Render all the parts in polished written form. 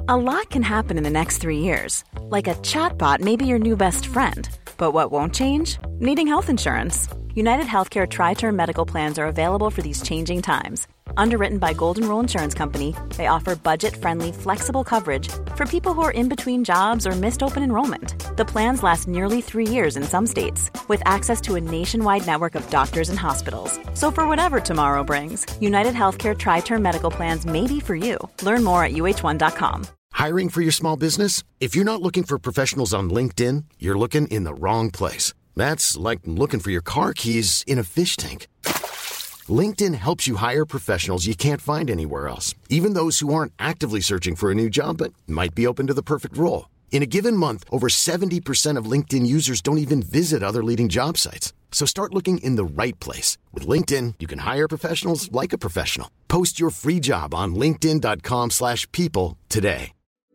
A lot can happen in the next 3 years. Like a chatbot may be your new best friend. But what won't change? Needing health insurance. United Healthcare Tri-Term Medical Plans are available for these changing times. Underwritten by Golden Rule Insurance Company, they offer budget-friendly, flexible coverage for people who are in between jobs or missed open enrollment. The plans last nearly 3 years in some states, with access to a nationwide network of doctors and hospitals. So for whatever tomorrow brings, United Healthcare Tri-Term Medical Plans may be for you. Learn more at uh1.com. Hiring for your small business? If you're not looking for professionals on LinkedIn, you're looking in the wrong place. That's like looking for your car keys in a fish tank. LinkedIn helps you hire professionals you can't find anywhere else, even those who aren't actively searching for a new job but might be open to the perfect role. In a given month, over 70% of LinkedIn users don't even visit other leading job sites. So start looking in the right place. With LinkedIn, you can hire professionals like a professional. Post your free job on linkedin.com/people today.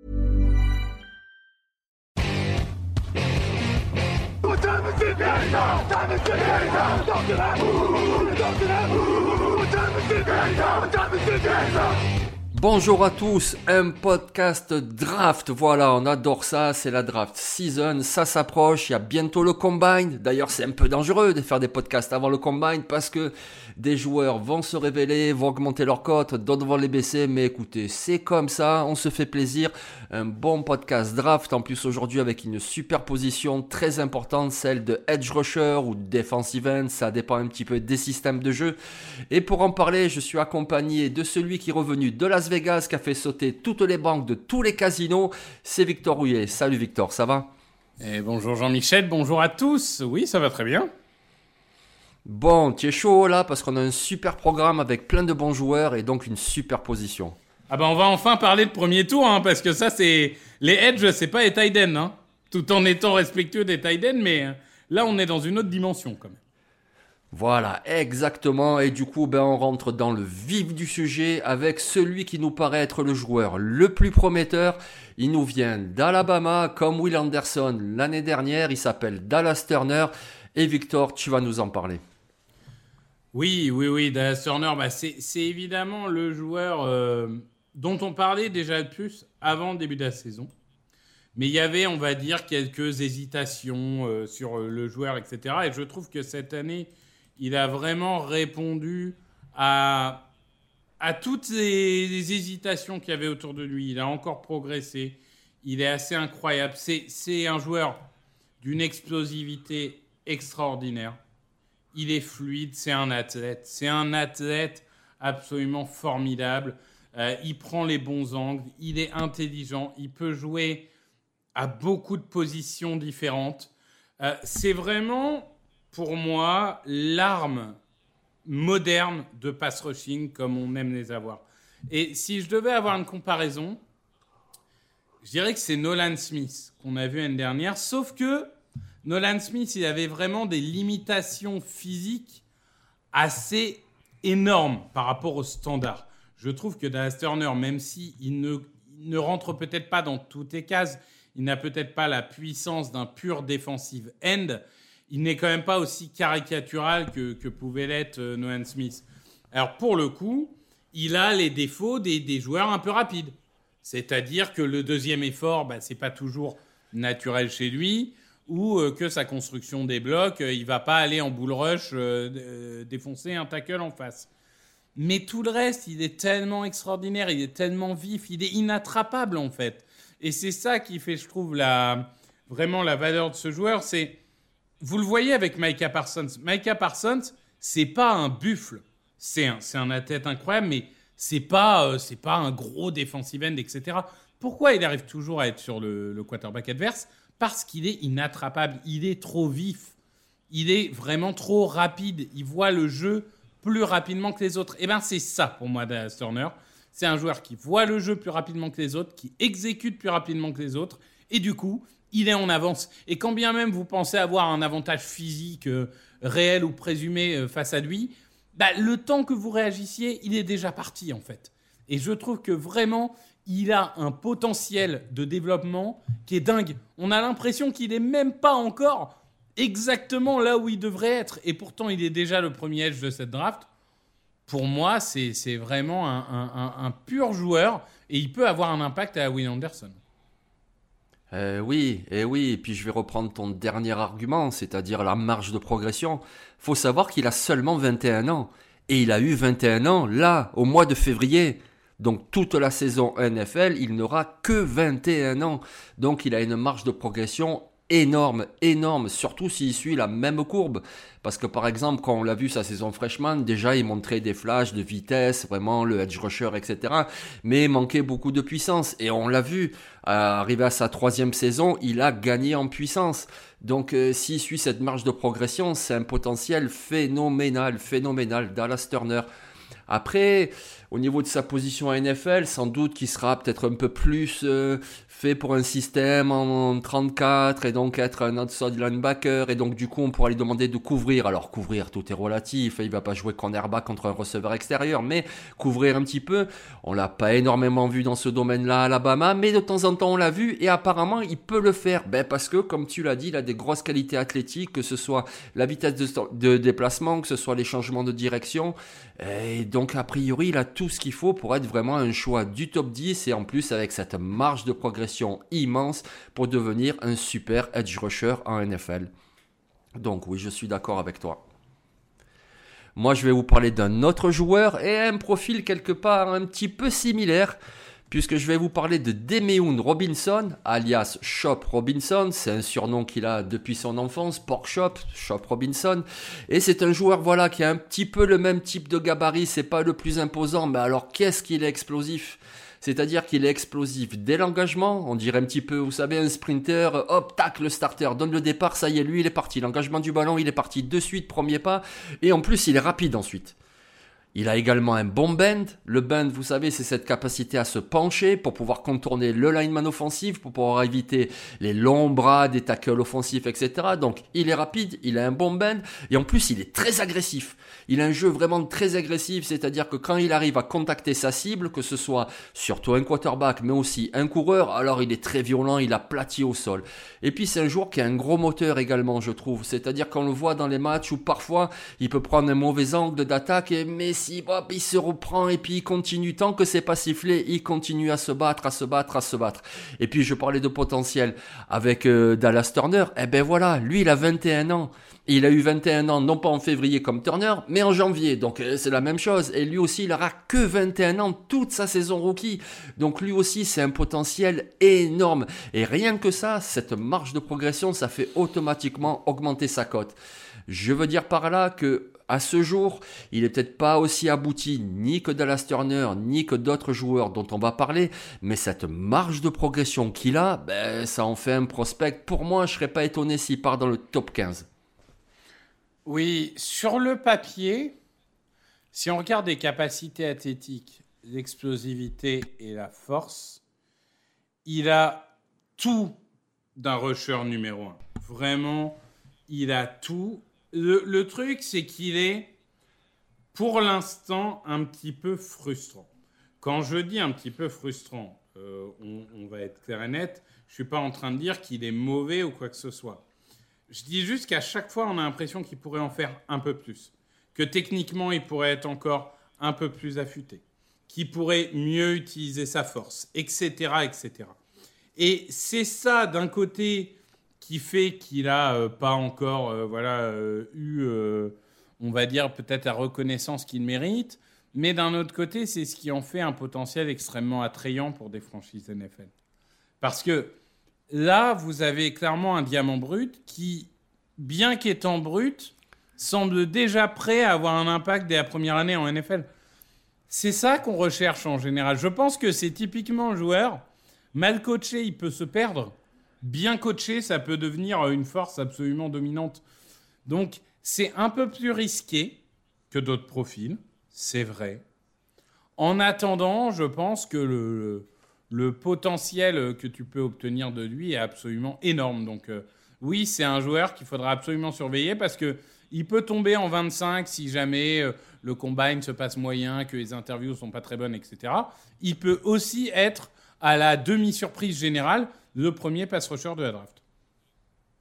Bonjour à tous, un podcast draft, voilà, on adore ça, c'est la draft season, ça s'approche, il y a bientôt le combine. D'ailleurs c'est un peu dangereux de faire des podcasts avant le combine parce que des joueurs vont se révéler, vont augmenter leur cote, d'autres vont les baisser, mais écoutez, c'est comme ça, on se fait plaisir. Un bon podcast draft, en plus aujourd'hui avec une superposition très importante, celle de edge rusher ou defensive end, ça dépend un petit peu des systèmes de jeu. Et pour en parler, je suis accompagné de celui qui est revenu de Las Vegas, qui a fait sauter toutes les banques de tous les casinos, c'est Victor Rouillet. Salut Victor, ça va ? Et bonjour Jean-Michel, bonjour à tous. Oui, ça va très bien. Bon, tu es chaud là parce qu'on a un super programme avec plein de bons joueurs et donc une super position. Ah bah on va enfin parler de premier tour, parce que ça c'est... Les edge, c'est pas les tight ends, tout en étant respectueux des tight ends, mais là on est dans une autre dimension quand même. Voilà, exactement, et du coup on rentre dans le vif du sujet avec celui qui nous paraît être le joueur le plus prometteur. Il nous vient d'Alabama comme Will Anderson l'année dernière, il s'appelle Dallas Turner, et Victor, tu vas nous en parler. Oui, Dallas Turner, c'est évidemment le joueur dont on parlait déjà le plus avant le début de la saison. Mais il y avait, on va dire, quelques hésitations sur le joueur, etc. Et je trouve que cette année, il a vraiment répondu à toutes les hésitations qu'il y avait autour de lui. Il a encore progressé. Il est assez incroyable. C'est un joueur d'une explosivité extraordinaire. Il est fluide, c'est un athlète. C'est un athlète absolument formidable. Il prend les bons angles. Il est intelligent. Il peut jouer à beaucoup de positions différentes. C'est vraiment... pour moi, l'arme moderne de pass rushing, comme on aime les avoir. Et si je devais avoir une comparaison, je dirais que c'est Nolan Smith qu'on a vu l'année dernière, sauf que Nolan Smith, il avait vraiment des limitations physiques assez énormes par rapport au standard. Je trouve que Dallas Turner, même s'il ne rentre peut-être pas dans toutes les cases, il n'a peut-être pas la puissance d'un pur defensive end, il n'est quand même pas aussi caricatural que pouvait l'être Nolan Smith. Alors, pour le coup, il a les défauts des joueurs un peu rapides. C'est-à-dire que le deuxième effort, c'est pas toujours naturel chez lui, ou que sa construction des blocs, il va pas aller en bull rush défoncer un tackle en face. Mais tout le reste, il est tellement extraordinaire, il est tellement vif, il est inattrapable en fait. Et c'est ça qui fait, je trouve, vraiment la valeur de ce joueur, c'est... Vous le voyez avec Micah Parsons. Micah Parsons, c'est pas un buffle. C'est un athlète incroyable, mais c'est pas un gros defensive end, etc. Pourquoi il arrive toujours à être sur le quarterback adverse ? Parce qu'il est inattrapable. Il est trop vif. Il est vraiment trop rapide. Il voit le jeu plus rapidement que les autres. Et c'est ça pour moi, Dallas Turner. C'est un joueur qui voit le jeu plus rapidement que les autres, qui exécute plus rapidement que les autres. Et du coup... il est en avance. Et quand bien même vous pensez avoir un avantage physique réel ou présumé face à lui, le temps que vous réagissiez, il est déjà parti en fait. Et je trouve que vraiment, il a un potentiel de développement qui est dingue. On a l'impression qu'il n'est même pas encore exactement là où il devrait être. Et pourtant, il est déjà le premier edge de cette draft. Pour moi, c'est vraiment un pur joueur. Et il peut avoir un impact à Will Anderson. Oui, et puis je vais reprendre ton dernier argument, c'est-à-dire la marge de progression. Faut savoir qu'il a seulement 21 ans. Et il a eu 21 ans, là, au mois de février. Donc toute la saison NFL, il n'aura que 21 ans. Donc il a une marge de progression énorme, surtout s'il suit la même courbe. Parce que par exemple, quand on l'a vu sa saison freshman, déjà il montrait des flashs de vitesse, vraiment le edge rusher, etc. Mais il manquait beaucoup de puissance. Et on l'a vu, arrivé à sa 3e saison, il a gagné en puissance. Donc s'il suit cette marge de progression, c'est un potentiel phénoménal. Dallas Turner. Après, au niveau de sa position à NFL, sans doute qu'il sera peut-être un peu plus fait pour un système en 34 et donc être un outside linebacker et donc du coup on pourra lui demander de couvrir. Alors couvrir, tout est relatif, il va pas jouer cornerback contre un receveur extérieur, mais couvrir un petit peu. On l'a pas énormément vu dans ce domaine-là à Alabama, mais de temps en temps on l'a vu et apparemment il peut le faire. Parce que comme tu l'as dit, il a des grosses qualités athlétiques, que ce soit la vitesse de déplacement, que ce soit les changements de direction. Et donc a priori il a tout ce qu'il faut pour être vraiment un choix du top 10 et en plus avec cette marge de progression immense pour devenir un super edge rusher en NFL. Donc oui, je suis d'accord avec toi. Moi je vais vous parler d'un autre joueur et un profil quelque part un petit peu similaire, puisque je vais vous parler de Demeun Robinson, alias Chop Robinson. C'est un surnom qu'il a depuis son enfance, Pork Chop, Chop Robinson. Et c'est un joueur qui a un petit peu le même type de gabarit, c'est pas le plus imposant, mais alors qu'est-ce qu'il est explosif! C'est-à-dire qu'il est explosif dès l'engagement, on dirait un petit peu, vous savez, un sprinter, hop, tac, le starter donne le départ, ça y est, lui il est parti, l'engagement du ballon, il est parti de suite, premier pas, et en plus il est rapide ensuite. Il a également un bon bend. Le bend, vous savez, c'est cette capacité à se pencher pour pouvoir contourner le lineman offensif, pour pouvoir éviter les longs bras des tackles offensifs, etc. Donc, il est rapide, il a un bon bend, et en plus, il est très agressif. Il a un jeu vraiment très agressif, c'est-à-dire que quand il arrive à contacter sa cible, que ce soit surtout un quarterback, mais aussi un coureur, alors il est très violent, il aplatit au sol. Et puis, c'est un joueur qui a un gros moteur également, je trouve. C'est-à-dire qu'on le voit dans les matchs où parfois, il peut prendre un mauvais angle d'attaque, mais si il se reprend et puis il continue, tant que c'est pas sifflé, il continue à se battre. Et puis je parlais de potentiel avec Dallas Turner, lui il a 21 ans. Il a eu 21 ans, non pas en février comme Turner, mais en janvier. Donc c'est la même chose. Et lui aussi, il aura que 21 ans toute sa saison rookie. Donc lui aussi, c'est un potentiel énorme. Et rien que ça, cette marge de progression, ça fait automatiquement augmenter sa cote. Je veux dire par là que à ce jour, il est peut-être pas aussi abouti ni que Dallas Turner, ni que d'autres joueurs dont on va parler, mais cette marge de progression qu'il a, ça en fait un prospect. Pour moi, je serais pas étonné s'il part dans le top 15. Oui, sur le papier, si on regarde les capacités athlétiques, l'explosivité et la force, il a tout d'un rusher numéro 1. Vraiment, il a tout. Le truc, c'est qu'il est, pour l'instant, un petit peu frustrant. Quand je dis un petit peu frustrant, on va être clair et net, je ne suis pas en train de dire qu'il est mauvais ou quoi que ce soit. Je dis juste qu'à chaque fois, on a l'impression qu'il pourrait en faire un peu plus. Que techniquement, il pourrait être encore un peu plus affûté. Qu'il pourrait mieux utiliser sa force, etc., etc. Et c'est ça, d'un côté, qui fait qu'il n'a pas encore eu, on va dire, peut-être la reconnaissance qu'il mérite. Mais d'un autre côté, c'est ce qui en fait un potentiel extrêmement attrayant pour des franchises NFL. Parce que là, vous avez clairement un diamant brut qui, bien qu'étant brut, semble déjà prêt à avoir un impact dès la première année en NFL. C'est ça qu'on recherche en général. Je pense que c'est typiquement un joueur, mal coaché, il peut se perdre. Bien coaché, ça peut devenir une force absolument dominante. Donc, c'est un peu plus risqué que d'autres profils, c'est vrai. En attendant, je pense que le potentiel que tu peux obtenir de lui est absolument énorme. Donc, oui, c'est un joueur qu'il faudra absolument surveiller parce qu'il peut tomber en 25 si jamais le combine se passe moyen, que les interviews ne sont pas très bonnes, etc. Il peut aussi être à la demi-surprise générale le premier pass rusher de la draft.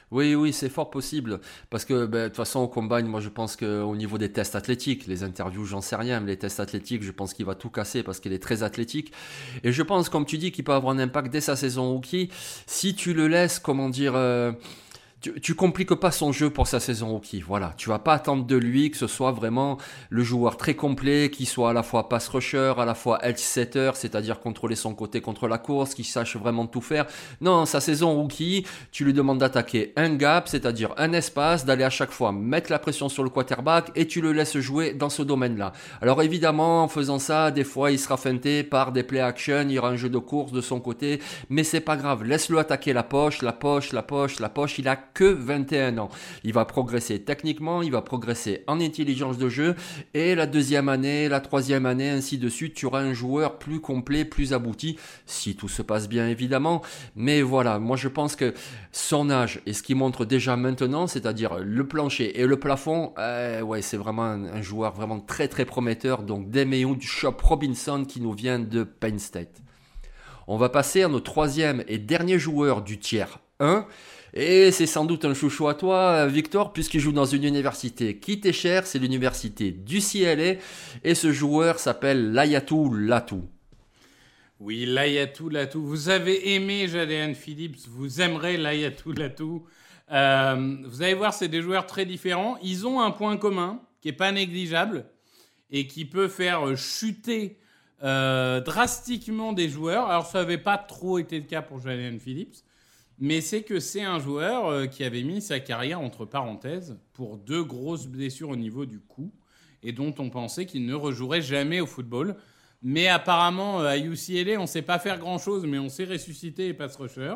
Oui, c'est fort possible. Parce que, de toute façon, au combine, moi, je pense qu'au niveau des tests athlétiques, les interviews, j'en sais rien, mais les tests athlétiques, je pense qu'il va tout casser parce qu'il est très athlétique. Et je pense, comme tu dis, qu'il peut avoir un impact dès sa saison rookie. Si tu le laisses, tu compliques pas son jeu pour sa saison rookie. Voilà, tu vas pas attendre de lui que ce soit vraiment le joueur très complet, qui soit à la fois pass rusher, à la fois edge setter, c'est-à-dire contrôler son côté contre la course, qui sache vraiment tout faire. Non, sa saison rookie, tu lui demandes d'attaquer un gap, c'est-à-dire un espace, d'aller à chaque fois mettre la pression sur le quarterback et tu le laisses jouer dans ce domaine-là. Alors évidemment, en faisant ça, des fois, il sera feinté par des play action, il y aura un jeu de course de son côté, mais c'est pas grave. Laisse-le attaquer la poche. Il a que 21 ans. Il va progresser techniquement, il va progresser en intelligence de jeu et la deuxième année, la troisième année, ainsi de suite, tu auras un joueur plus complet, plus abouti, si tout se passe bien évidemment. Mais voilà, moi je pense que son âge et ce qu'il montre déjà maintenant, c'est-à-dire le plancher et le plafond, c'est vraiment un joueur vraiment très très prometteur. Donc Demeyoun Chop Robinson qui nous vient de Penn State. On va passer à notre troisième et dernier joueur du tiers 1. Et c'est sans doute un chouchou à toi, Victor, puisqu'il joue dans une université qui t'est chère, c'est l'université d'UCLA. Et ce joueur s'appelle Laiatu Latu. Oui, Laiatu Latu. Vous avez aimé Jadon Phillips, vous aimerez Laiatu Latu. Vous allez voir, c'est des joueurs très différents. Ils ont un point commun qui n'est pas négligeable et qui peut faire chuter drastiquement des joueurs. Alors, ça n'avait pas trop été le cas pour Jadon Phillips. Mais c'est que c'est un joueur qui avait mis sa carrière entre parenthèses pour 2 grosses blessures au niveau du cou et dont on pensait qu'il ne rejouerait jamais au football. Mais apparemment, à UCLA, on ne sait pas faire grand-chose, mais on sait ressusciter les pass rushers.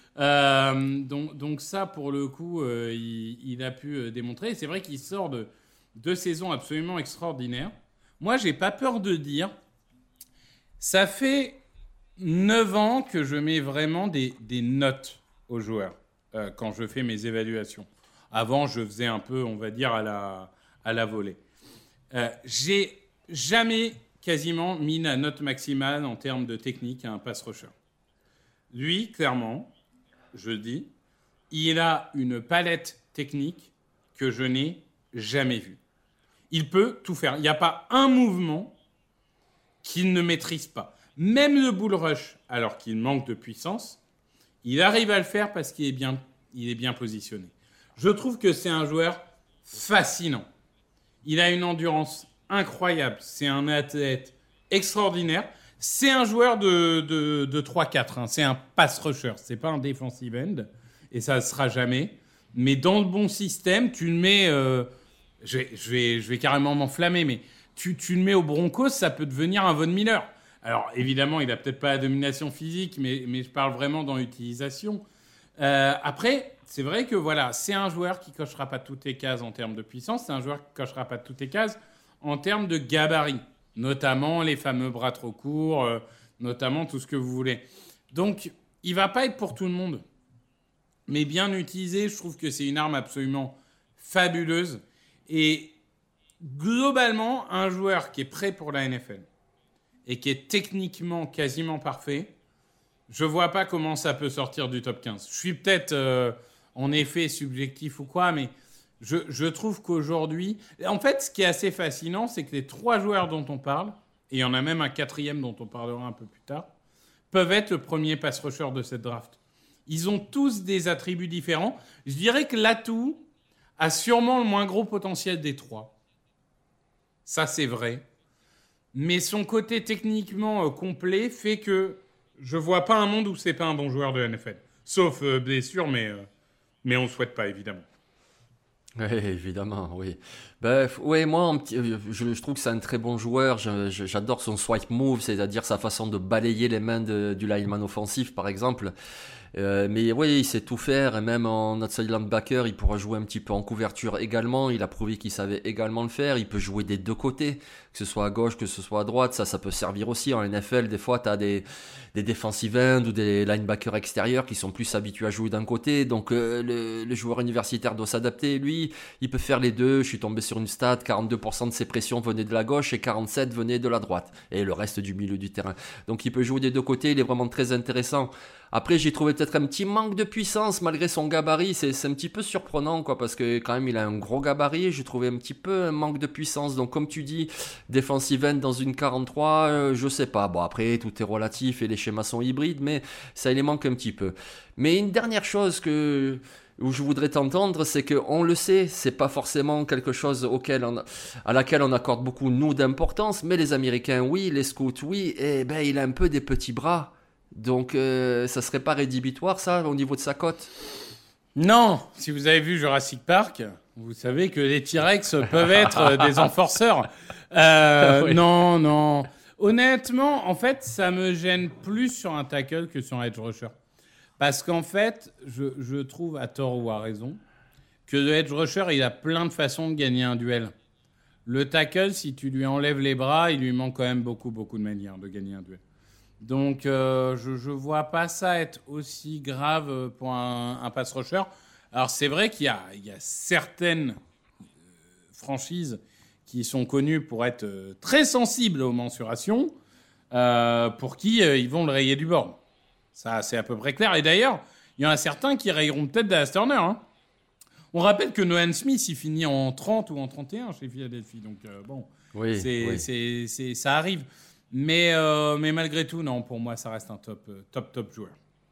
Donc ça, pour le coup, il a pu démontrer. Et c'est vrai qu'il sort de 2 saisons absolument extraordinaires. Moi, je n'ai pas peur de dire, ça fait 9 ans que je mets vraiment des notes aux joueurs quand je fais mes évaluations. Avant, je faisais un peu, on va dire, à la volée. J'ai jamais quasiment mis la note maximale en termes de technique à un pass rusher. Lui, clairement, je dis, il a une palette technique que je n'ai jamais vue. Il peut tout faire. Il n'y a pas un mouvement qu'il ne maîtrise pas. Même le bull rush, alors qu'il manque de puissance, il arrive à le faire parce qu'il est bien positionné. Je trouve que c'est un joueur fascinant. Il a une endurance incroyable. C'est un athlète extraordinaire. C'est un joueur de 3-4. Hein. C'est un pass rusher. C'est pas un defensive end. Et ça ne sera jamais. Mais dans le bon système, tu le mets... je vais carrément m'enflammer, mais tu le mets au Broncos, ça peut devenir un Von Miller. Alors, évidemment, il n'a peut-être pas la domination physique, mais je parle vraiment dans l'utilisation. Après, c'est vrai que voilà, c'est un joueur qui ne cochera pas toutes les cases en termes de puissance. C'est un joueur qui ne cochera pas toutes les cases en termes de gabarit, notamment les fameux bras trop courts, notamment tout ce que vous voulez. Donc, il ne va pas être pour tout le monde. Mais bien utilisé, je trouve que c'est une arme absolument fabuleuse. Et globalement, un joueur qui est prêt pour la NFL et qui est techniquement quasiment parfait, je ne vois pas comment ça peut sortir du top 15. Je suis peut-être en effet subjectif ou quoi, mais je trouve qu'aujourd'hui... En fait, ce qui est assez fascinant, c'est que les 3 joueurs dont on parle, et il y en a même un 4e dont on parlera un peu plus tard, peuvent être le premier pass rusher de cette draft. Ils ont tous des attributs différents. Je dirais que Latu a sûrement le moins gros potentiel des 3. Ça, c'est vrai. Mais son côté techniquement complet fait que je ne vois pas un monde où ce n'est pas un bon joueur de NFL. Sauf blessure, mais on ne souhaite pas, évidemment. Oui, évidemment, oui. Moi, je trouve que c'est un très bon joueur. J'adore son swipe move, c'est-à-dire sa façon de balayer les mains du lineman offensif, par exemple. Mais oui, il sait tout faire, et même en outside linebacker, il pourra jouer un petit peu en couverture également. Il a prouvé qu'il savait également le faire. Il peut jouer des 2 côtés, que ce soit à gauche, que ce soit à droite. Ça peut servir aussi. En NFL, des fois, tu as des defensive ends ou des linebackers extérieurs qui sont plus habitués à jouer d'un côté. Donc, le joueur universitaire doit s'adapter. Lui, il peut faire les 2. Je suis tombé sur une stat, 42% de ses pressions venaient de la gauche et 47% venaient de la droite. Et le reste du milieu du terrain. Donc, il peut jouer des 2 côtés. Il est vraiment très intéressant. Après, j'ai trouvé peut-être un petit manque de puissance malgré son gabarit. C'est un petit peu surprenant, quoi, parce que quand même, il a un gros gabarit. J'ai trouvé un petit peu un manque de puissance. Donc, comme tu dis, defensive end dans une 43, je sais pas. Bon, après, tout est relatif et les schémas sont hybrides, mais ça, il les manque un petit peu. Mais une dernière chose où je voudrais t'entendre, c'est que on le sait, c'est pas forcément quelque chose à laquelle on accorde beaucoup nous d'importance, mais les Américains, oui, les Scouts, oui, et ben il a un peu des petits bras. Donc, ça serait pas rédhibitoire, ça, au niveau de sa cote? Non, si vous avez vu Jurassic Park, vous savez que les T-Rex peuvent être des enforceurs. Oui. Non. Honnêtement, en fait, ça me gêne plus sur un tackle que sur un edge rusher. Parce qu'en fait, je trouve, à tort ou à raison, que le edge rusher, il a plein de façons de gagner un duel. Le tackle, si tu lui enlèves les bras, il lui manque quand même beaucoup de manières de gagner un duel. Donc, je vois pas ça être aussi grave pour un pass rusher. Alors, c'est vrai qu'il y a certaines franchises qui sont connues pour être très sensibles aux mensurations, pour qui ils vont le rayer du board. Ça, c'est à peu près clair. Et d'ailleurs, il y en a certains qui rayeront peut-être Dallas Turner. Hein. On rappelle que Nolan Smith, il finit en 30 ou en 31 chez Philadelphie. Donc, bon, oui. Ça arrive. Mais malgré tout, non, pour moi, ça reste un top joueur.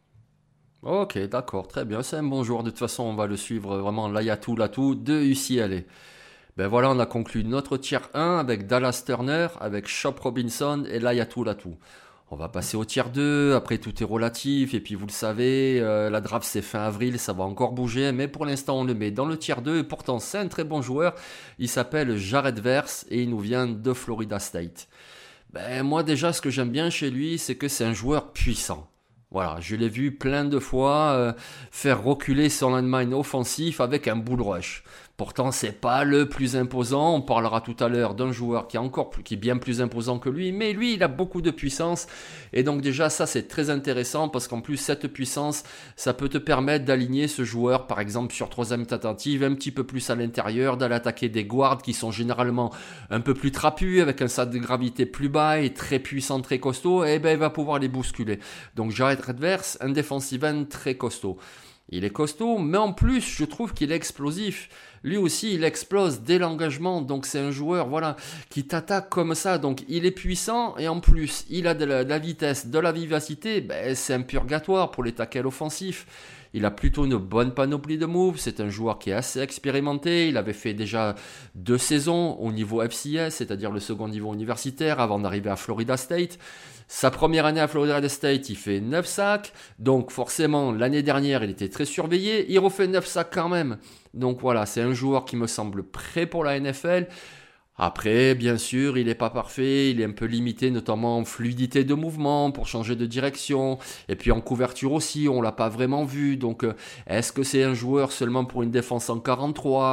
Ok, d'accord, très bien. C'est un bon joueur. De toute façon, on va le suivre vraiment l'Ayatou de UCLA. Ben voilà, on a conclu notre tier 1 avec Dallas Turner, avec Chop Robinson et l'Ayatou. On va passer au tier 2, après tout est relatif, et puis vous le savez, la draft c'est fin avril, ça va encore bouger, mais pour l'instant on le met dans le tier 2, et pourtant c'est un très bon joueur, il s'appelle Jared Verse, et il nous vient de Florida State. Ben moi déjà ce que j'aime bien chez lui, c'est que c'est un joueur puissant. Voilà, je l'ai vu plein de fois faire reculer son lineman offensif avec un bull rush. Pourtant, c'est pas le plus imposant. On parlera tout à l'heure d'un joueur qui est bien plus imposant que lui, mais lui, il a beaucoup de puissance. Et donc déjà, ça, c'est très intéressant parce qu'en plus, cette puissance, ça peut te permettre d'aligner ce joueur, par exemple, sur troisième tentative, un petit peu plus à l'intérieur, d'aller attaquer des guards qui sont généralement un peu plus trapus, avec un centre de gravité plus bas et très puissant, très costaud. Et ben, il va pouvoir les bousculer. Donc, Jared Verse, un defensive end très costaud. Il est costaud, mais en plus, je trouve qu'il est explosif. Lui aussi, il explose dès l'engagement. Donc, c'est un joueur, voilà, qui t'attaque comme ça. Donc, il est puissant et en plus, il a de la vitesse, de la vivacité. Ben, c'est un purgatoire pour les tackles offensifs. Il a plutôt une bonne panoplie de moves. C'est un joueur qui est assez expérimenté. Il avait fait déjà 2 saisons au niveau FCS, c'est-à-dire le second niveau universitaire, avant d'arriver à Florida State. Sa première année à Florida State, il fait 9 sacs. Donc forcément, l'année dernière, il était très surveillé. Il refait 9 sacs quand même. Donc voilà, c'est un joueur qui me semble prêt pour la NFL. Après, bien sûr, il n'est pas parfait, il est un peu limité, notamment en fluidité de mouvement pour changer de direction. Et puis en couverture aussi, on l'a pas vraiment vu. Donc, est-ce que c'est un joueur seulement pour une défense en 43 ?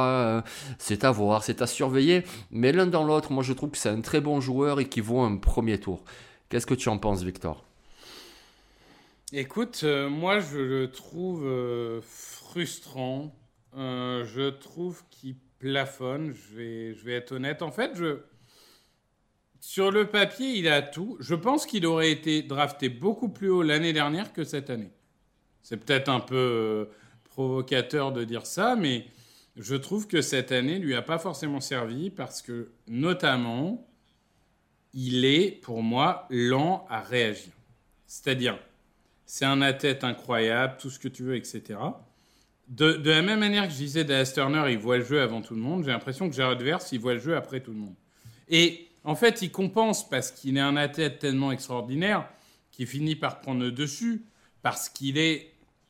C'est à voir, c'est à surveiller. Mais l'un dans l'autre, moi je trouve que c'est un très bon joueur et qu'il vaut un premier tour. Qu'est-ce que tu en penses, Victor ? Écoute, moi je le trouve frustrant. Je trouve qu'il plafonne, je vais être honnête. En fait, sur le papier, il a tout. Je pense qu'il aurait été drafté beaucoup plus haut l'année dernière que cette année. C'est peut-être un peu provocateur de dire ça, mais je trouve que cette année lui a pas forcément servi parce que, notamment, il est, pour moi, lent à réagir. C'est-à-dire, c'est un athlète incroyable, tout ce que tu veux, etc. De la même manière que je disais, Dallas Turner, il voit le jeu avant tout le monde, j'ai l'impression que Jared Verse, il voit le jeu après tout le monde. Et en fait, il compense parce qu'il est un athlète tellement extraordinaire qu'il finit par prendre le dessus, parce qu'il est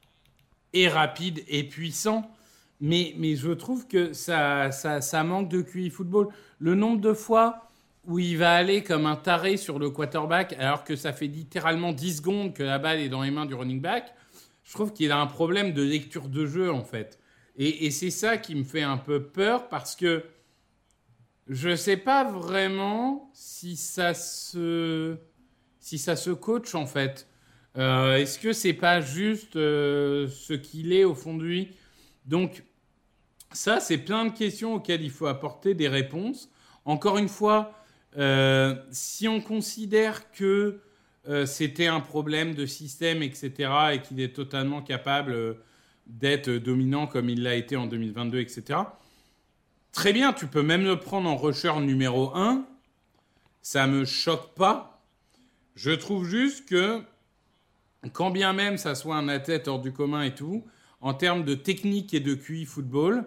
rapide et puissant. Mais je trouve que ça manque de QI football. Le nombre de fois où il va aller comme un taré sur le quarterback, alors que ça fait littéralement 10 secondes que la balle est dans les mains du running back, je trouve qu'il a un problème de lecture de jeu, en fait. Et c'est ça qui me fait un peu peur, parce que je ne sais pas vraiment si ça se coach, en fait. Est-ce que c'est pas juste ce qu'il est au fond de lui ? Donc, ça, c'est plein de questions auxquelles il faut apporter des réponses. Encore une fois, si on considère que c'était un problème de système, etc., et qu'il est totalement capable d'être dominant comme il l'a été en 2022, etc. Très bien, tu peux même le prendre en rusher numéro 1. Ça me choque pas. Je trouve juste que, quand bien même ça soit un athlète hors du commun et tout, en termes de technique et de QI football,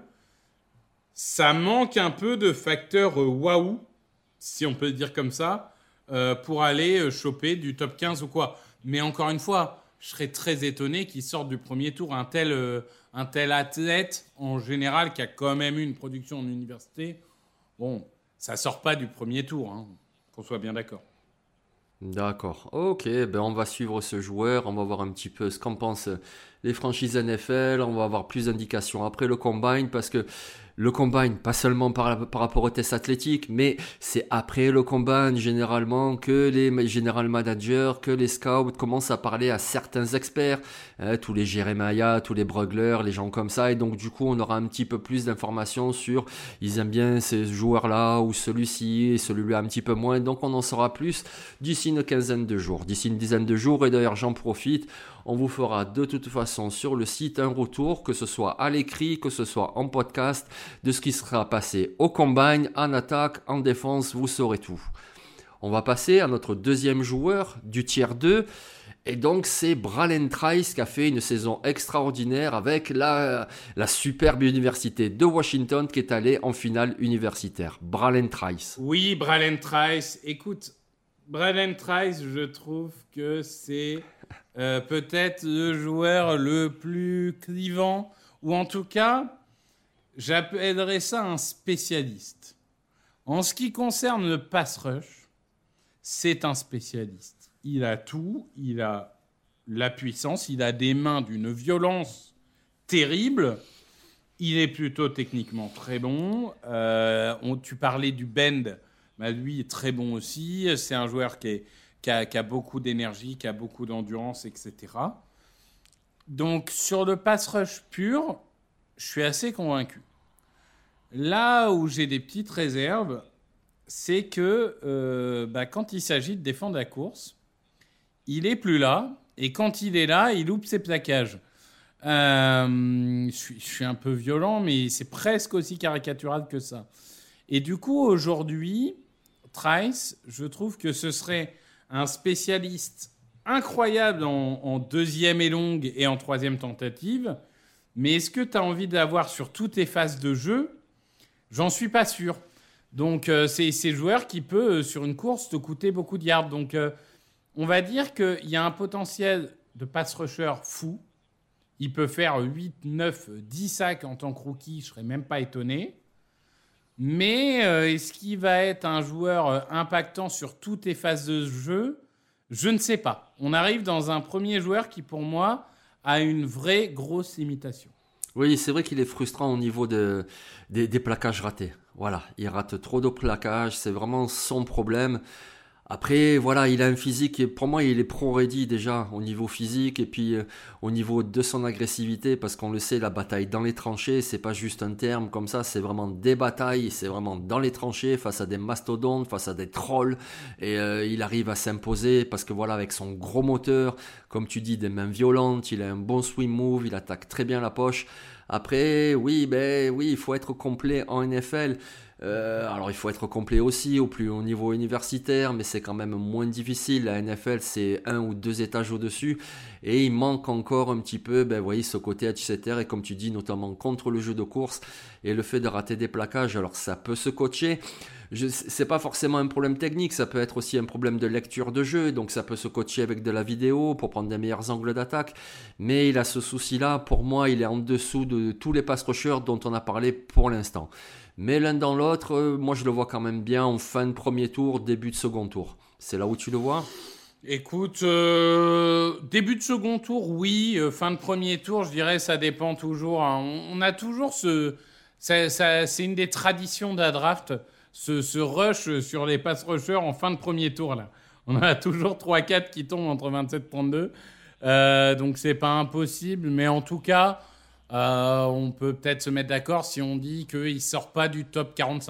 ça manque un peu de facteur waouh, si on peut le dire comme ça, pour aller choper du top 15 ou quoi. Mais encore une fois, je serais très étonné qu'il sorte du premier tour. Un tel athlète, en général, qui a quand même eu une production en université, bon, ça sort pas du premier tour, hein, qu'on soit bien d'accord. D'accord, ok, ben on va suivre ce joueur, on va voir un petit peu ce qu'en pensent les franchises NFL, on va avoir plus d'indications après le combine, parce que le combine, pas seulement par rapport aux tests athlétiques, mais c'est après le combine généralement que les general managers, que les scouts commencent à parler à certains experts, tous les Jeremiah, tous les Brugler, les gens comme ça, et donc du coup on aura un petit peu plus d'informations sur ils aiment bien ces joueurs-là ou celui-ci et celui-là un petit peu moins, donc on en saura plus d'ici une quinzaine de jours, d'ici une dizaine de jours, et d'ailleurs j'en profite, on vous fera de toute façon sur le site un retour, que ce soit à l'écrit, que ce soit en podcast, de ce qui sera passé au combine, en attaque, en défense, vous saurez tout. On va passer à notre deuxième joueur du tiers 2, et donc c'est Bralen Trice qui a fait une saison extraordinaire avec la superbe université de Washington qui est allée en finale universitaire. Bralen Trice. Oui, Bralen Trice. Écoute, Bralen Trice, je trouve que c'est peut-être le joueur le plus clivant, ou en tout cas, j'appellerais ça un spécialiste. En ce qui concerne le pass rush, c'est un spécialiste. Il a tout, il a la puissance, il a des mains d'une violence terrible, il est plutôt techniquement très bon. Tu parlais du bend, bah lui est très bon aussi. C'est un joueur qui a beaucoup d'énergie, qui a beaucoup d'endurance, etc. Donc, sur le pass rush pur, je suis assez convaincu. Là où j'ai des petites réserves, c'est que quand il s'agit de défendre la course, il est plus là. Et quand il est là, il loupe ses plaquages. Je suis un peu violent, mais c'est presque aussi caricatural que ça. Et du coup, aujourd'hui, Trice, je trouve que ce serait un spécialiste incroyable en deuxième et longue et en troisième tentative. Mais est-ce que tu as envie d'avoir sur toutes tes phases de jeu ? J'en suis pas sûr. Donc, c'est le joueur qui peut, sur une course, te coûter beaucoup de yards. Donc, on va dire qu'il y a un potentiel de pass rusher fou. Il peut faire 8, 9, 10 sacs en tant que rookie. Je ne serais même pas étonné. Mais est-ce qu'il va être un joueur impactant sur toutes les phases de jeu ? Je ne sais pas. On arrive dans un premier joueur qui, pour moi, a une vraie grosse limitation. Oui, c'est vrai qu'il est frustrant au niveau des plaquages ratés. Voilà, il rate trop de plaquages, c'est vraiment son problème. Après, voilà, il a un physique, et pour moi, il est pro-ready déjà au niveau physique et puis au niveau de son agressivité, parce qu'on le sait, la bataille dans les tranchées, c'est pas juste un terme comme ça, c'est vraiment des batailles, c'est vraiment dans les tranchées, face à des mastodontes, face à des trolls, et il arrive à s'imposer, parce que voilà, avec son gros moteur, comme tu dis, des mains violentes, il a un bon swing move, il attaque très bien la poche. Après, oui, il faut être complet en NFL. Alors il faut être complet aussi au plus haut niveau universitaire, mais c'est quand même moins difficile. La NFL, c'est 1 ou 2 étages au-dessus, et il manque encore un petit peu ce côté etc. Et comme tu dis, notamment contre le jeu de course et le fait de rater des plaquages. Alors ça peut se coacher. C'est pas forcément un problème technique, ça peut être aussi un problème de lecture de jeu, donc ça peut se coacher avec de la vidéo pour prendre des meilleurs angles d'attaque, mais il a ce souci-là. Pour moi, il est en dessous de tous les pass rushers dont on a parlé pour l'instant. Mais l'un dans l'autre, moi je le vois quand même bien en fin de premier tour, début de second tour. C'est là où tu le vois ? Écoute, début de second tour, oui. Fin de premier tour, je dirais, ça dépend toujours. Hein. On a toujours c'est une des traditions de la draft, ce rush sur les pass rushers en fin de premier tour. Là. On en a toujours 3-4 qui tombent entre 27 et 32. Donc c'est pas impossible, mais en tout cas... on peut peut-être se mettre d'accord si on dit qu'il ne sort pas du top 45.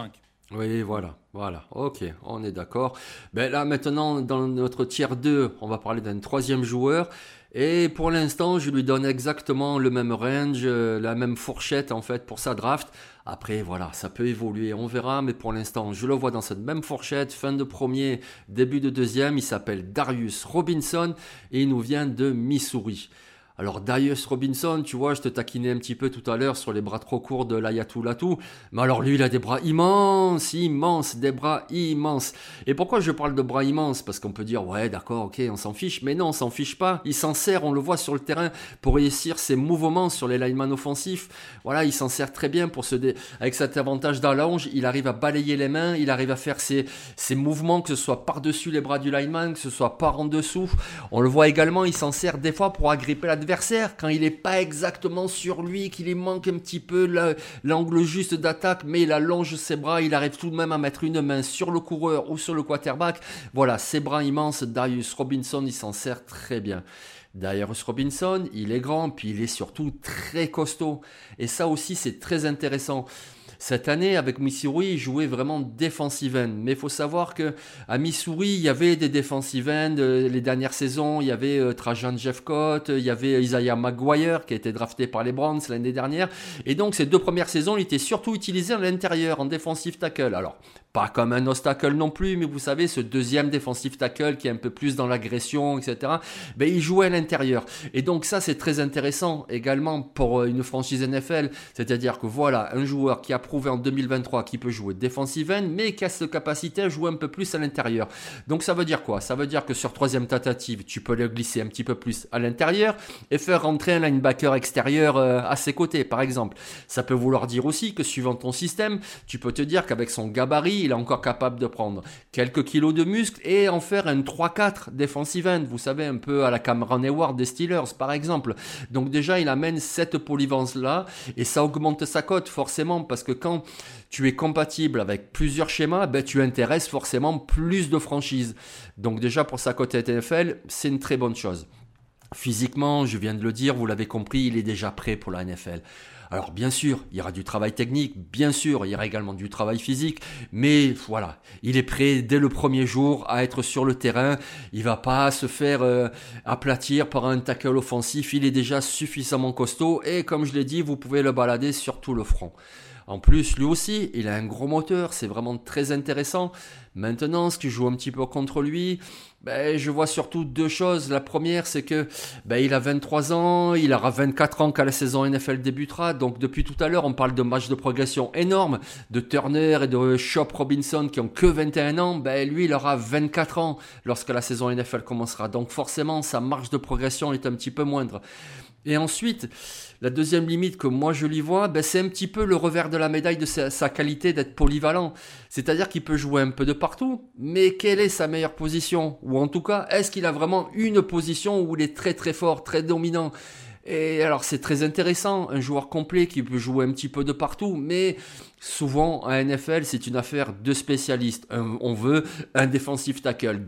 Oui, voilà. Ok, on est d'accord. Ben là, maintenant, dans notre tier 2, on va parler d'un troisième joueur. Et pour l'instant, je lui donne exactement le même range, la même fourchette en fait pour sa draft. Après, voilà, ça peut évoluer, on verra. Mais pour l'instant, je le vois dans cette même fourchette, fin de premier, début de deuxième. Il s'appelle Darius Robinson et il nous vient de Missouri. Alors Darius Robinson, tu vois, je te taquinais un petit peu tout à l'heure sur les bras trop courts de l'Ayatou Latou, mais alors lui, il a des bras immenses, des bras immenses. Et pourquoi je parle de bras immenses? Parce qu'on peut dire, ouais, d'accord, ok, on s'en fiche, mais non, on s'en fiche pas. Il s'en sert, on le voit sur le terrain, pour réussir ses mouvements sur les linemen offensifs. Voilà, il s'en sert très bien avec cet avantage d'allonge, il arrive à balayer les mains, il arrive à faire ses mouvements, que ce soit par-dessus les bras du lineman, que ce soit par en dessous. On le voit également, il s'en sert des fois pour agripper l'adversaire quand il n'est pas exactement sur lui, qu'il lui manque un petit peu l'angle juste d'attaque, mais il allonge ses bras, il arrive tout de même à mettre une main sur le coureur ou sur le quarterback. Voilà, ses bras immenses, Darius Robinson, il s'en sert très bien. Darius Robinson, il est grand, puis il est surtout très costaud. Et ça aussi, c'est très intéressant. Cette année, avec Missouri, il jouait vraiment defensive end. Mais il faut savoir qu'à Missouri, il y avait des defensive end. Les dernières saisons, il y avait Trajan Jeffcott, il y avait Isaiah McGuire qui a été drafté par les Browns l'année dernière. Et donc, ces 2 premières saisons, il était surtout utilisé à l'intérieur, en defensive tackle. Alors, pas comme un nose tackle non plus, mais vous savez, ce deuxième defensive tackle qui est un peu plus dans l'agression, etc., ben, il jouait à l'intérieur. Et donc ça, c'est très intéressant également pour une franchise NFL. C'est-à-dire que voilà, un joueur qui a prouvé en 2023 qu'il peut jouer defensive end, mais qui a cette capacité à jouer un peu plus à l'intérieur. Donc ça veut dire quoi? Ça veut dire que sur troisième tentative, tu peux le glisser un petit peu plus à l'intérieur et faire rentrer un linebacker extérieur à ses côtés, par exemple. Ça peut vouloir dire aussi que suivant ton système, tu peux te dire qu'avec son gabarit, il est encore capable de prendre quelques kilos de muscles et en faire un 3-4 defensive end, vous savez, un peu à la Cameron Hayward des Steelers par exemple. Donc déjà il amène cette polyvalence là et ça augmente sa cote forcément, parce que quand tu es compatible avec plusieurs schémas, ben, tu intéresses forcément plus de franchises. Donc déjà pour sa cote NFL, c'est une très bonne chose. Physiquement, je viens de le dire, vous l'avez compris, il est déjà prêt pour la NFL. Alors bien sûr, il y aura du travail technique, bien sûr, il y aura également du travail physique, mais voilà, il est prêt dès le premier jour à être sur le terrain. Il va pas se faire aplatir par un tackle offensif, il est déjà suffisamment costaud et comme je l'ai dit, vous pouvez le balader sur tout le front. En plus, lui aussi, il a un gros moteur, c'est vraiment très intéressant. Maintenant, ce qui joue un petit peu contre lui, ben, je vois surtout 2 choses. La première, c'est que ben, il a 23 ans, il aura 24 ans quand la saison NFL débutera. Donc depuis tout à l'heure, on parle de marge de progression énorme, de Turner et de Chop Robinson qui ont que 21 ans. Ben, lui, il aura 24 ans lorsque la saison NFL commencera. Donc forcément, sa marge de progression est un petit peu moindre. Et ensuite, la deuxième limite que moi je lui vois, ben c'est un petit peu le revers de la médaille de sa qualité d'être polyvalent. C'est-à-dire qu'il peut jouer un peu de partout, mais quelle est sa meilleure position? Ou en tout cas, est-ce qu'il a vraiment une position où il est très très fort, très dominant? Et alors c'est très intéressant, un joueur complet qui peut jouer un petit peu de partout, mais souvent à NFL c'est une affaire de spécialistes. On veut un defensive tackle,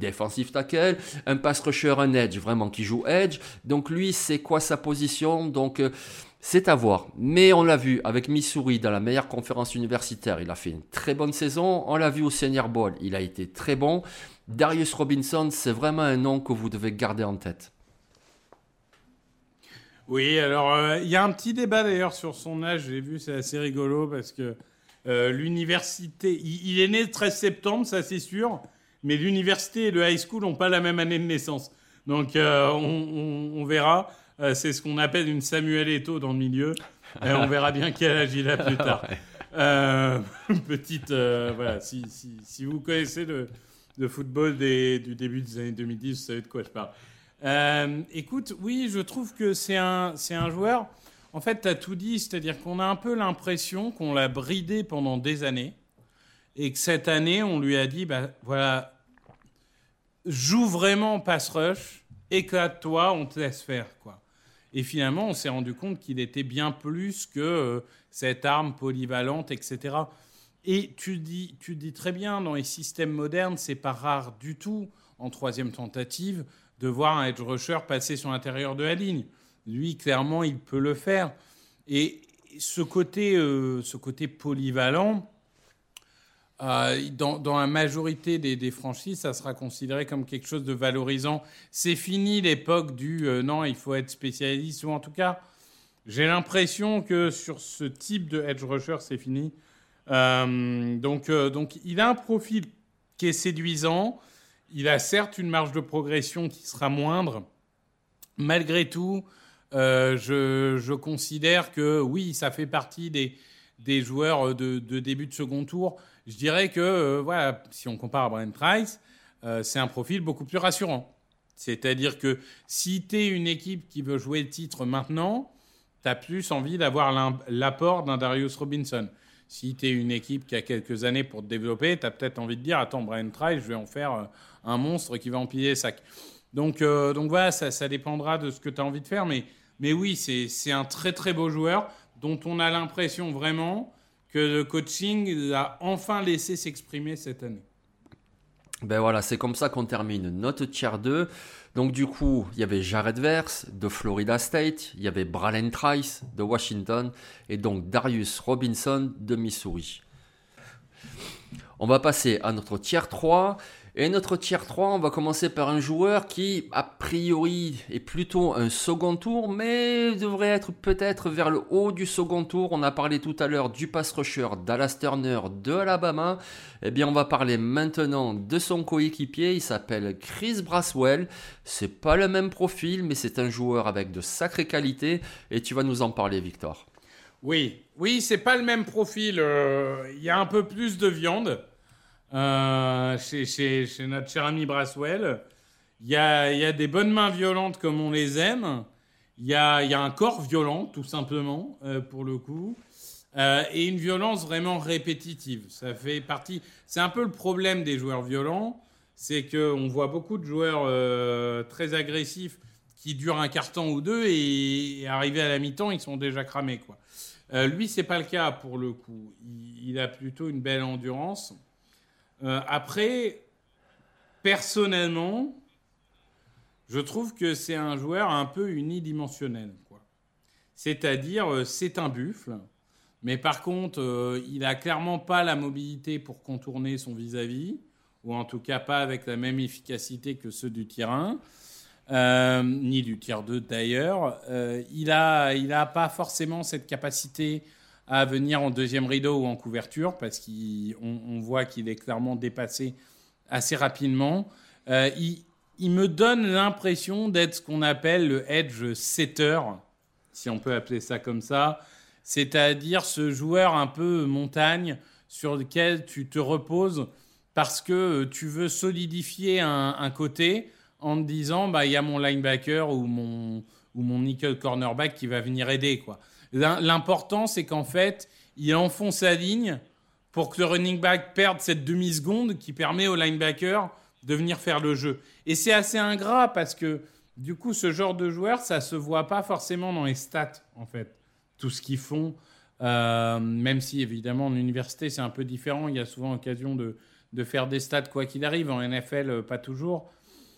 un pass rusher, un edge, vraiment qui joue edge. Donc lui c'est quoi sa position? Donc c'est à voir. Mais on l'a vu avec Missouri dans la meilleure conférence universitaire, il a fait une très bonne saison. On l'a vu au Senior Bowl, il a été très bon. Darius Robinson, c'est vraiment un nom que vous devez garder en tête. Oui, alors il y a un petit débat d'ailleurs sur son âge, j'ai vu, c'est assez rigolo parce que l'université, il est né le 13 septembre, ça c'est sûr, mais l'université et le high school n'ont pas la même année de naissance. Donc on verra, c'est ce qu'on appelle une Samuel Eto'o dans le milieu, et on verra bien quel âge il a plus tard. Petite, voilà, si vous connaissez le football du début des années 2010, vous savez de quoi je parle. Écoute, oui, je trouve que c'est un joueur. En fait, tu as tout dit, c'est-à-dire qu'on a un peu l'impression qu'on l'a bridé pendant des années et que cette année, on lui a dit, bah voilà, joue vraiment pass rush, éclate-toi, on te laisse faire, quoi. Et finalement, on s'est rendu compte qu'il était bien plus que cette arme polyvalente, etc. Et tu dis très bien, dans les systèmes modernes, c'est pas rare du tout, en troisième tentative, de voir un edge rusher passer sur l'intérieur de la ligne. Lui, clairement, il peut le faire. Et ce côté polyvalent, dans la majorité des franchises, ça sera considéré comme quelque chose de valorisant. C'est fini l'époque du non, il faut être spécialiste, ou en tout cas, j'ai l'impression que sur ce type de edge rusher, c'est fini. Donc, il a un profil qui est séduisant. Il a certes une marge de progression qui sera moindre. Malgré tout, je considère que oui, ça fait partie des joueurs de début de second tour. Je dirais que, voilà, si on compare à Brent Rice, c'est un profil beaucoup plus rassurant. C'est-à-dire que si tu es une équipe qui veut jouer le titre maintenant, tu as plus envie d'avoir l'apport d'un Darius Robinson. Si tu es une équipe qui a quelques années pour te développer, tu as peut-être envie de dire « Attends, Brent Rice, je vais en faire un monstre qui va empiler les sacs. » Donc voilà, ça dépendra de ce que tu as envie de faire. Mais oui, c'est un très très beau joueur dont on a l'impression vraiment que le coaching l'a enfin laissé s'exprimer cette année. Ben voilà, c'est comme ça qu'on termine notre tier 2. Donc du coup, il y avait Jared Verse de Florida State, il y avait Brent Rice de Washington et donc Darius Robinson de Missouri. On va passer à notre tier 3. Et notre tier 3, on va commencer par un joueur qui, a priori, est plutôt un second tour, mais devrait être peut-être vers le haut du second tour. On a parlé tout à l'heure du pass rusher Dallas Turner de Alabama. Eh bien, on va parler maintenant de son coéquipier. Il s'appelle Chris Braswell. C'est pas le même profil, mais c'est un joueur avec de sacrées qualités. Et tu vas nous en parler, Victor. Oui, c'est pas le même profil. Il y a un peu plus de viande. Chez notre cher ami Braswell, il y a des bonnes mains violentes comme on les aime. Il y a un corps violent, tout simplement, pour le coup, et une violence vraiment répétitive. Ça fait partie. C'est un peu le problème des joueurs violents, c'est qu'on voit beaucoup de joueurs très agressifs qui durent un quart-temps ou deux et arrivés à la mi-temps, ils sont déjà cramés, quoi. Lui, c'est pas le cas pour le coup. Il a plutôt une belle endurance. Après, personnellement, je trouve que c'est un joueur un peu unidimensionnel, quoi. C'est-à-dire, c'est un buffle, mais par contre, il a clairement pas la mobilité pour contourner son vis-à-vis, ou en tout cas pas avec la même efficacité que ceux du tier 1, ni du tier 2 d'ailleurs. Il a pas forcément cette capacité à venir en deuxième rideau ou en couverture, parce qu'on voit qu'il est clairement dépassé assez rapidement. Il me donne l'impression d'être ce qu'on appelle le edge setter, si on peut appeler ça comme ça, c'est-à-dire ce joueur un peu montagne sur lequel tu te reposes parce que tu veux solidifier un côté en te disant il y a mon linebacker ou mon nickel cornerback qui va venir aider, quoi. L'important, c'est qu'en fait, il enfonce sa ligne pour que le running back perde cette demi-seconde qui permet au linebacker de venir faire le jeu. Et c'est assez ingrat parce que, du coup, ce genre de joueur, ça ne se voit pas forcément dans les stats, en fait. Tout ce qu'ils font, même si, évidemment, en université, c'est un peu différent. Il y a souvent l'occasion de faire des stats quoi qu'il arrive. En NFL, pas toujours.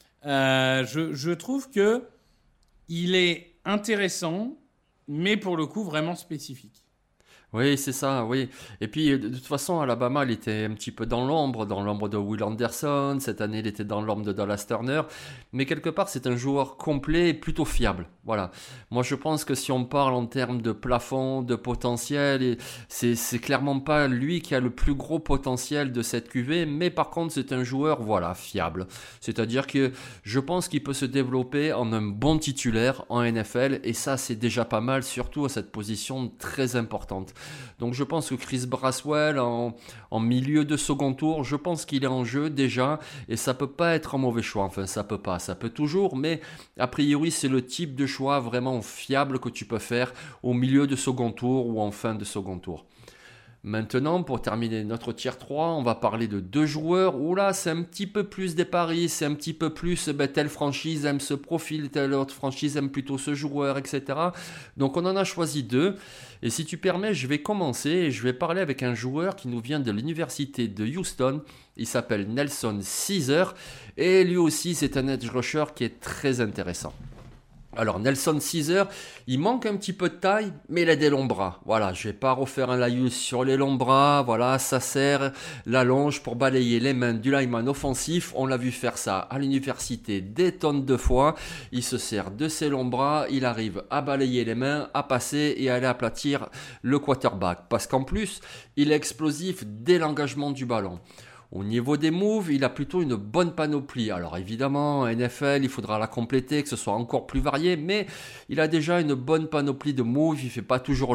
Je trouve qu'il est intéressant, mais pour le coup, vraiment spécifique. Oui, c'est ça, oui. Et puis, de toute façon, Alabama, il était un petit peu dans l'ombre de Will Anderson. Cette année, il était dans l'ombre de Dallas Turner. Mais quelque part, c'est un joueur complet et plutôt fiable. Voilà. Moi, je pense que si on parle en termes de plafond, de potentiel, c'est clairement pas lui qui a le plus gros potentiel de cette QV. Mais par contre, c'est un joueur, voilà, fiable. C'est-à-dire que je pense qu'il peut se développer en un bon titulaire en NFL. Et ça, c'est déjà pas mal, surtout à cette position très importante. Donc je pense que Chris Braswell en milieu de second tour, je pense qu'il est en jeu déjà et ça peut pas être un mauvais choix. Enfin ça peut toujours, mais a priori c'est le type de choix vraiment fiable que tu peux faire au milieu de second tour ou en fin de second tour. Maintenant, pour terminer notre tier 3, on va parler de deux joueurs où là, c'est un petit peu plus des paris, c'est un petit peu plus telle franchise aime ce profil, telle autre franchise aime plutôt ce joueur, etc. Donc, on en a choisi deux. Et si tu permets, je vais commencer et je vais parler avec un joueur qui nous vient de l'université de Houston. Il s'appelle Nelson Caesar et lui aussi, c'est un edge rusher qui est très intéressant. Alors Nelson Caesar, il manque un petit peu de taille, mais il a des longs bras. Voilà, je vais pas refaire un laïus sur les longs bras. Voilà, ça sert la longe pour balayer les mains du lineman offensif. On l'a vu faire ça à l'université des tonnes de fois. Il se sert de ses longs bras, il arrive à balayer les mains, à passer et à aller aplatir le quarterback. Parce qu'en plus, il est explosif dès l'engagement du ballon. Au niveau des moves, il a plutôt une bonne panoplie. Alors évidemment, NFL, il faudra la compléter, que ce soit encore plus varié, mais il a déjà une bonne panoplie de moves. Il fait pas toujours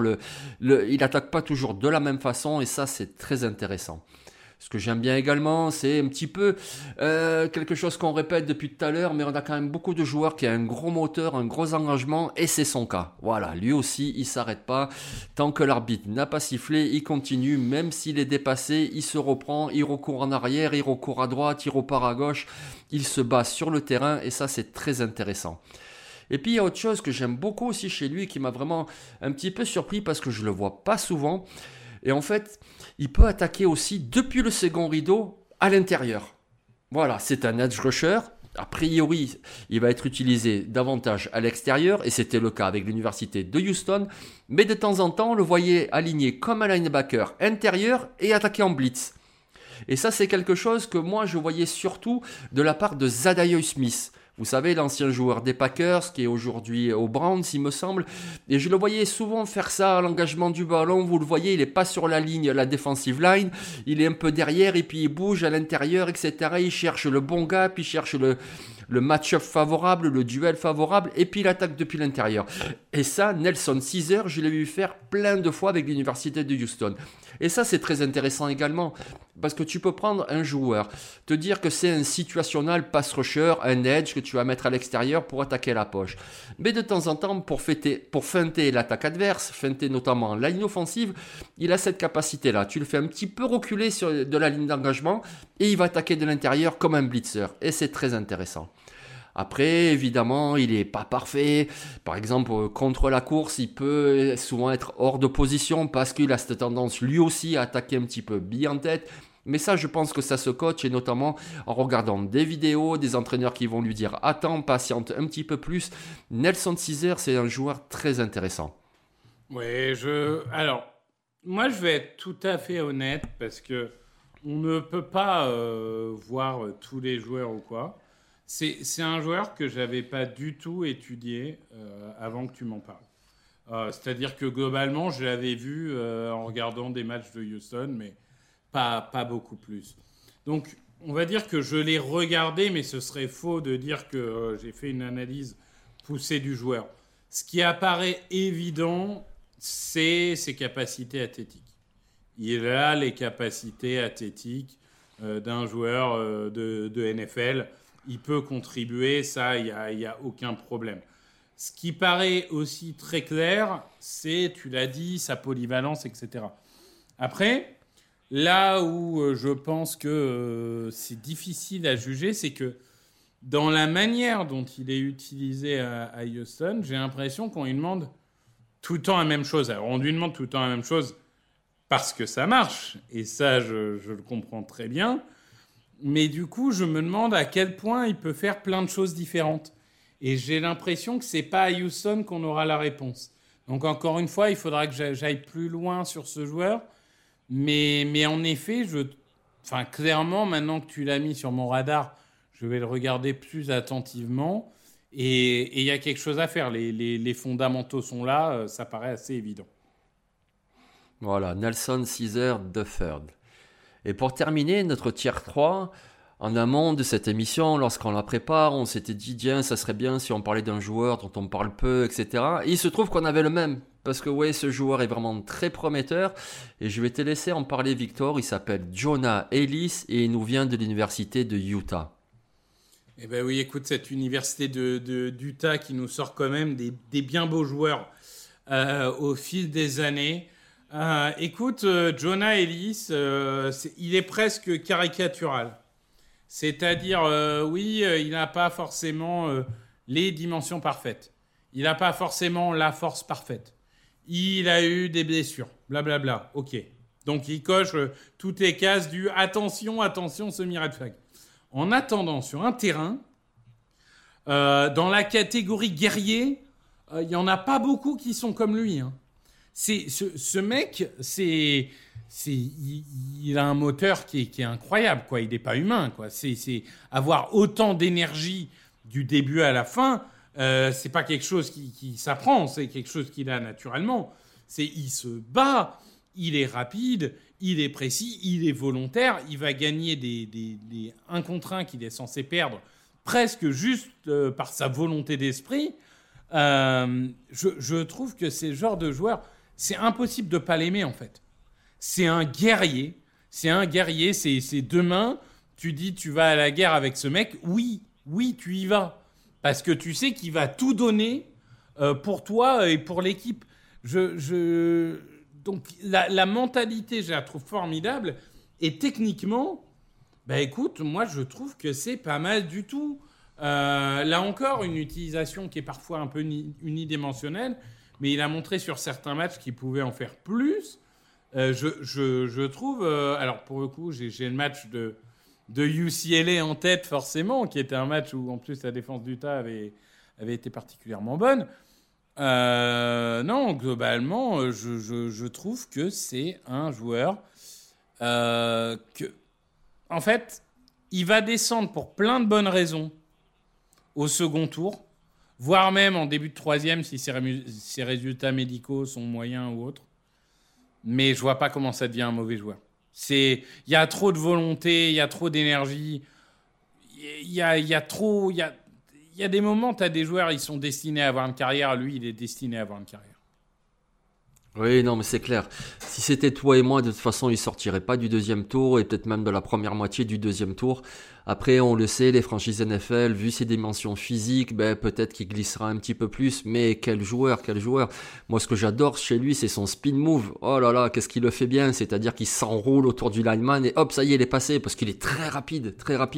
il attaque pas toujours de la même façon et ça, c'est très intéressant. Ce que j'aime bien également, c'est un petit peu quelque chose qu'on répète depuis tout à l'heure, mais on a quand même beaucoup de joueurs qui ont un gros moteur, un gros engagement, et c'est son cas. Voilà, lui aussi, il s'arrête pas. Tant que l'arbitre n'a pas sifflé, il continue, même s'il est dépassé, il se reprend, il recourt en arrière, il recourt à droite, il repart à gauche, il se bat sur le terrain, et ça, c'est très intéressant. Et puis il y a autre chose que j'aime beaucoup aussi chez lui, qui m'a vraiment un petit peu surpris parce que je le vois pas souvent. Et en fait, il peut attaquer aussi depuis le second rideau à l'intérieur. Voilà, c'est un edge rusher. A priori, il va être utilisé davantage à l'extérieur, et c'était le cas avec l'université de Houston. Mais de temps en temps, on le voyait aligné comme un linebacker intérieur et attaquer en blitz. Et ça, c'est quelque chose que moi, je voyais surtout de la part de Za'Darius Smith. Vous savez, l'ancien joueur des Packers, qui est aujourd'hui aux Browns, il me semble. Et je le voyais souvent faire ça à l'engagement du ballon. Vous le voyez, il n'est pas sur la ligne, la defensive line. Il est un peu derrière et puis il bouge à l'intérieur, etc. Il cherche le bon gap, il cherche le match-up favorable, le duel favorable. Et puis il attaque depuis l'intérieur. Et ça, Nelson Caesar, je l'ai vu faire plein de fois avec l'université de Houston. Et ça, c'est très intéressant également. Parce que tu peux prendre un joueur, te dire que c'est un situational pass rusher, un edge que tu vas mettre à l'extérieur pour attaquer la poche. Mais de temps en temps, pour feinter l'attaque adverse, feinter notamment la ligne offensive, il a cette capacité-là. Tu le fais un petit peu reculer de la ligne d'engagement et il va attaquer de l'intérieur comme un blitzer. Et c'est très intéressant. Après, évidemment, il n'est pas parfait. Par exemple, contre la course, il peut souvent être hors de position parce qu'il a cette tendance lui aussi à attaquer un petit peu bille en tête. Mais ça, je pense que ça se coach, et notamment en regardant des vidéos, des entraîneurs qui vont lui dire « Attends, patiente un petit peu plus ». Nelson Caesar, c'est un joueur très intéressant. Ouais, alors, moi, je vais être tout à fait honnête parce que on ne peut pas voir tous les joueurs ou quoi. C'est un joueur que je n'avais pas du tout étudié avant que tu m'en parles. C'est-à-dire que globalement, je l'avais vu en regardant des matchs de Houston, mais pas beaucoup plus. Donc, on va dire que je l'ai regardé, mais ce serait faux de dire que j'ai fait une analyse poussée du joueur. Ce qui apparaît évident, c'est ses capacités athlétiques. Il a les capacités athlétiques d'un joueur de NFL. Il peut contribuer, ça, il n'y a aucun problème. Ce qui paraît aussi très clair, c'est, tu l'as dit, sa polyvalence, etc. Après, là où je pense que c'est difficile à juger, c'est que dans la manière dont il est utilisé à Houston, j'ai l'impression qu'on lui demande tout le temps la même chose. Alors, on lui demande tout le temps la même chose parce que ça marche, et ça, je le comprends très bien. Mais du coup, je me demande à quel point il peut faire plein de choses différentes. Et j'ai l'impression que c'est pas à Houston qu'on aura la réponse. Donc encore une fois, il faudra que j'aille plus loin sur ce joueur. Mais en effet, clairement, maintenant que tu l'as mis sur mon radar, je vais le regarder plus attentivement. Et il y a quelque chose à faire. Les fondamentaux sont là, ça paraît assez évident. Voilà, Nelson Caesar III. Et pour terminer notre tier 3, en amont de cette émission, lorsqu'on la prépare, on s'était dit, tiens, ça serait bien si on parlait d'un joueur dont on parle peu, etc. Et il se trouve qu'on avait le même, parce que ouais, ce joueur est vraiment très prometteur. Et je vais te laisser en parler, Victor. Il s'appelle Jonah Elliss et il nous vient de l'université de Utah. Eh ben oui, écoute, cette université d'Utah qui nous sort quand même des bien beaux joueurs au fil des années. Écoute, Jonah Elliss, il est presque caricatural. C'est-à-dire, il n'a pas forcément les dimensions parfaites. Il n'a pas forcément la force parfaite. Il a eu des blessures, blablabla. Ok. Donc, il coche toutes les cases du attention, semi-red flag. En attendant, sur un terrain, Dans la catégorie guerrier, il n'y en a pas beaucoup qui sont comme lui. Hein. Ce mec, il a un moteur qui est incroyable, quoi. Il n'est pas humain, quoi. C'est avoir autant d'énergie du début à la fin, c'est pas quelque chose qui s'apprend, c'est quelque chose qu'il a naturellement. Il se bat, il est rapide, il est précis, il est volontaire, il va gagner des 1 contre 1 qu'il est censé perdre presque juste par sa volonté d'esprit. Je trouve que c'est le genre de joueur, c'est impossible de pas l'aimer en fait. C'est un guerrier, c'est demain, tu dis tu vas à la guerre avec ce mec, oui, tu y vas. Parce que tu sais qu'il va tout donner pour toi et pour l'équipe. Donc la mentalité, je la trouve formidable. Et techniquement, écoute, moi je trouve que c'est pas mal du tout. Là encore, une utilisation qui est parfois un peu unidimensionnelle, mais il a montré sur certains matchs qu'il pouvait en faire plus. Je trouve... alors pour le coup, j'ai le match de UCLA en tête forcément, qui était un match où en plus la défense d'Utah avait été particulièrement bonne. Non, globalement, je trouve que c'est un joueur que, en fait, il va descendre pour plein de bonnes raisons au second tour, voire même en début de troisième si ses résultats médicaux sont moyens ou autres. Mais je vois pas comment ça devient un mauvais joueur. Il y a trop de volonté, il y a trop d'énergie, il y a des moments, tu as des joueurs, ils sont destinés à avoir une carrière, lui, il est destiné à avoir une carrière. Oui, non, mais c'est clair. Si c'était toi et moi, de toute façon, il sortirait pas du deuxième tour et peut-être même de la première moitié du deuxième tour. Après, on le sait, les franchises NFL, vu ses dimensions physiques, peut-être qu'il glissera un petit peu plus. Mais quel joueur. Moi, ce que j'adore chez lui, c'est son spin move. Oh là là, qu'est-ce qu'il le fait bien. C'est-à-dire qu'il s'enroule autour du lineman et hop, ça y est, il est passé parce qu'il est très rapide.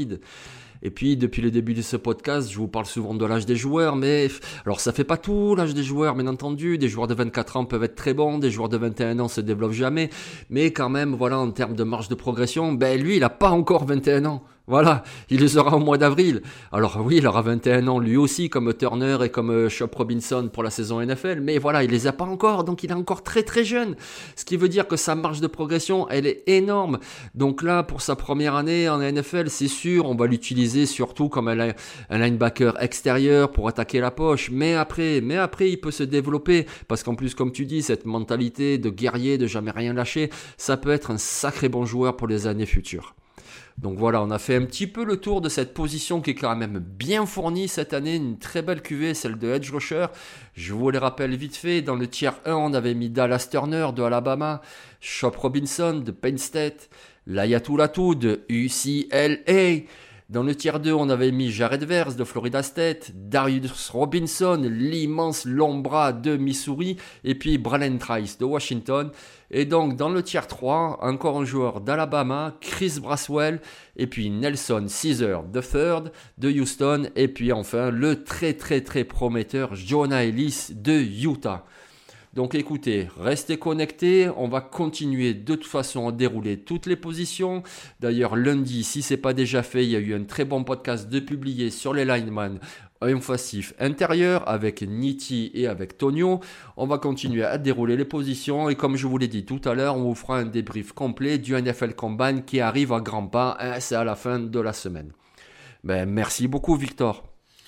Et puis, depuis le début de ce podcast, je vous parle souvent de l'âge des joueurs, mais alors ça fait pas tout l'âge des joueurs, bien entendu. Des joueurs de 24 ans peuvent être très bons, des joueurs de 21 ans se développent jamais, mais quand même, voilà, en termes de marge de progression, lui, il a pas encore 21 ans. Voilà, il les aura au mois d'avril. Alors oui, il aura 21 ans lui aussi, comme Turner et comme Chop Robinson pour la saison NFL, mais voilà, il les a pas encore, donc il est encore très très jeune. Ce qui veut dire que sa marge de progression, elle est énorme. Donc là, pour sa première année en NFL, c'est sûr, on va l'utiliser surtout comme un linebacker extérieur pour attaquer la poche. Mais après, il peut se développer, parce qu'en plus, comme tu dis, cette mentalité de guerrier, de jamais rien lâcher, ça peut être un sacré bon joueur pour les années futures. Donc voilà, on a fait un petit peu le tour de cette position qui est quand même bien fournie cette année, une très belle cuvée, celle de edge rusher. Je vous les rappelle vite fait, dans le tier 1, on avait mis Dallas Turner de Alabama, Chop Robinson de Penn State, Laiatu Latu de UCLA. Dans le tier 2, on avait mis Jared Verse de Florida State, Darius Robinson, l'immense long bras de Missouri, et puis Bralen Trice de Washington. Et donc, dans le tier 3, encore un joueur d'Alabama, Chris Braswell, et puis Nelson Caesar III de Houston, et puis enfin, le très très très prometteur Jonah Ellis de Utah. Donc écoutez, restez connectés, on va continuer de toute façon à dérouler toutes les positions. D'ailleurs lundi, si ce n'est pas déjà fait, il y a eu un très bon podcast de publié sur les linemen offensifs intérieurs avec Nitti et avec Tonio. On va continuer à dérouler les positions et comme je vous l'ai dit tout à l'heure, on vous fera un débrief complet du NFL Combine qui arrive à grands pas, c'est à la fin de la semaine. Merci beaucoup Victor.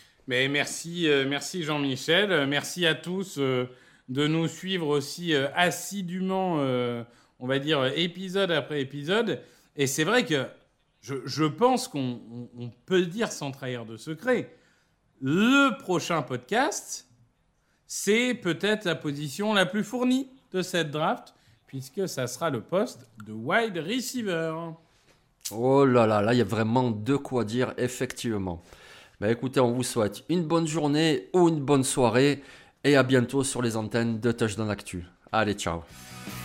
Merci Jean-Michel, merci à tous de nous suivre aussi assidûment, on va dire, épisode après épisode. Et c'est vrai que je pense qu'on peut le dire sans trahir de secret. Le prochain podcast, c'est peut-être la position la plus fournie de cette draft, puisque ça sera le poste de wide receiver. Oh là là, là, il y a vraiment de quoi dire, effectivement. Écoutez, on vous souhaite une bonne journée ou une bonne soirée. Et à bientôt sur les antennes de Touchdown Actu. Allez, ciao.